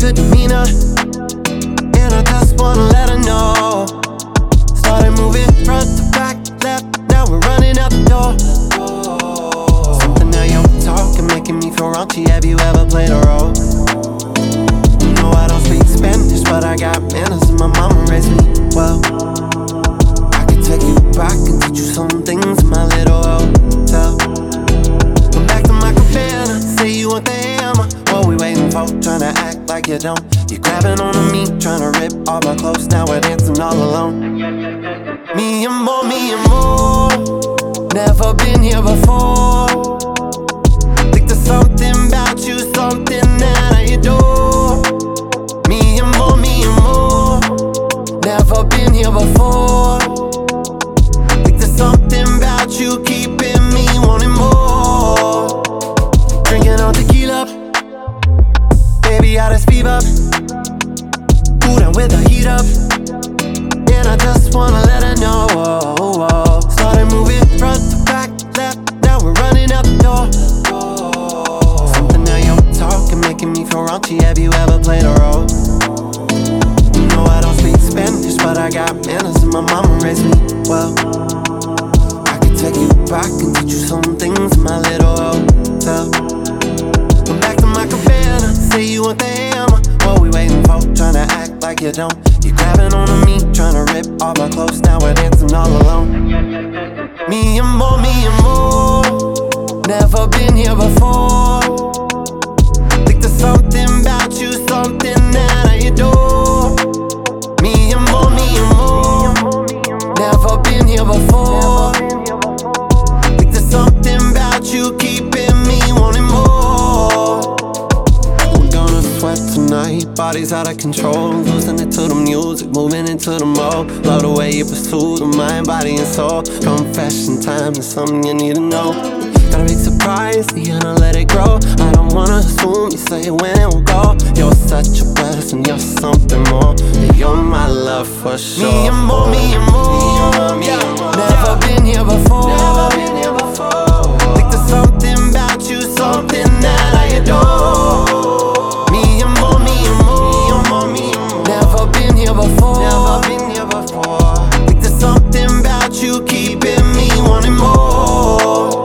good demeanor, and I just wanna let her know. Started moving front to back, left, now we're running out the door. Something that you're talking, making me feel raunchy. Have you ever played a role? You know I don't speak Spanish, but I got manners and my mama raised me well. I could take you back and teach you some things in my little hotel. Come back to my cabana, say you want the hammer. What we waiting for? Tryna act like you don't. You grabbing onto me, tryna rip all my clothes. Now we're dancing all alone. Me and more, never been here before. Think there's something about you, something that I adore. Me and more, never been here before. Think there's something about you keeping me wanting more. Drinking on tequila, baby, I just fever. Cool down with the heat up, and I just wanna let her know. Started moving front to back, left, now we're running out the door. Something that you're talking, making me feel raunchy. Have you ever played a role? You know I don't speak Spanish, but I got manners and my mama raised me well. I could take you back and teach you some things in my little hotel. Come back to my cabana, say you want the hammer. What we waiting for? Tryna act like you don't. You grabbing onto me, tryna rip all my clothes. Now we're dancing all alone. Me and more, never been here before. Think there's something about you, something that I adore. Me and more, never been here before. Think there's something about you keeping me wanting more. We're gonna sweat tonight, bodies out of control. Losing it to the music, moving into the mode. Love the way you pursue the mind, body and soul. Confession time is something you need to know. Got a big surprise, you gonna let it grow. I don't wanna assume, you say when it will go. You're such a blessing, you're something more. You're my love for sure. Me and more, never been here before. Think there's something about you, something that I adore. Me and more, never been here before. Think there's something about you keeping me wanting more.